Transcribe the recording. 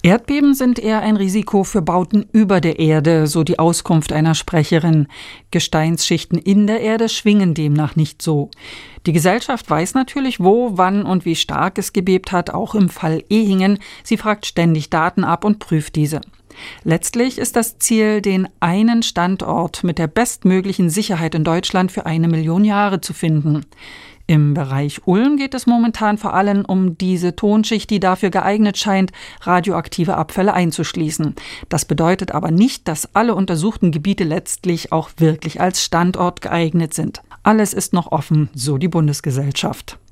Erdbeben sind eher ein Risiko für Bauten über der Erde, so die Auskunft einer Sprecherin. Gesteinsschichten in der Erde schwingen demnach nicht so. Die Gesellschaft weiß natürlich, wo, wann und wie stark es gebebt hat, auch im Fall Ehingen. Sie fragt ständig Daten ab und prüft diese. Letztlich ist das Ziel, den einen Standort mit der bestmöglichen Sicherheit in Deutschland für 1 Million Jahre zu finden. Im Bereich Ulm geht es momentan vor allem um diese Tonschicht, die dafür geeignet scheint, radioaktive Abfälle einzuschließen. Das bedeutet aber nicht, dass alle untersuchten Gebiete letztlich auch wirklich als Standort geeignet sind. Alles ist noch offen, so die Bundesgesellschaft.